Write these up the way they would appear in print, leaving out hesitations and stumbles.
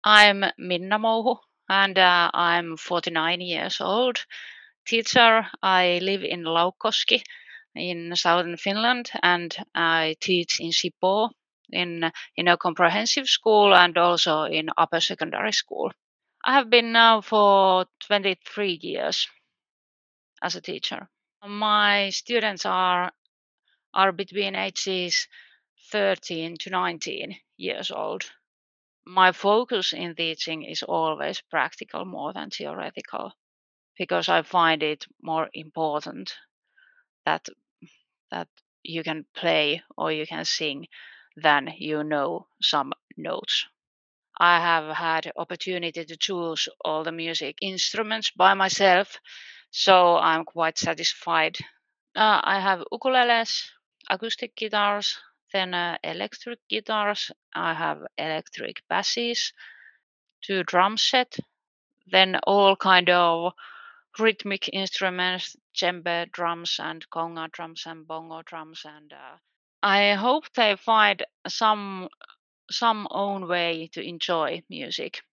I'm Minna Mouhu and I'm 49 years old. Teacher, I live in Laukoski in southern Finland and I teach in Sipoo in a comprehensive school and also in upper secondary school. I have been now for 23 years as a teacher. My students are between ages 13 to 19 years old. My focus in teaching is always practical more than theoretical because I find it more important that that you can play or you can sing than you know some notes. I have had opportunity to choose all the music instruments by myself, so I'm quite satisfied. I have ukuleles, acoustic guitars, then electric guitars. I have electric basses, two drum set, then all kind of rhythmic instruments, djembe drums and conga drums and bongo drums, and I hope they find some own way to enjoy music.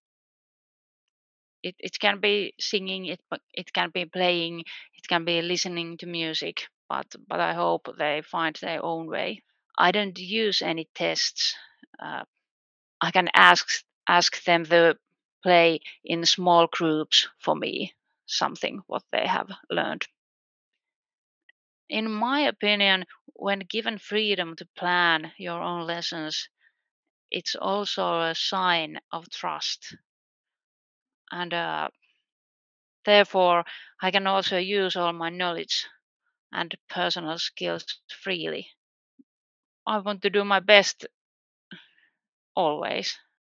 It can be singing, it can be playing, it can be listening to music, but I hope they find their own way. I don't use any tests. Uh, I can ask them to play in small groups for me something what they have learned. In my opinion, when given freedom to plan your own lessons, it's also a sign of trust, and therefore I can also use all my knowledge and personal skills freely. I want to do my best always.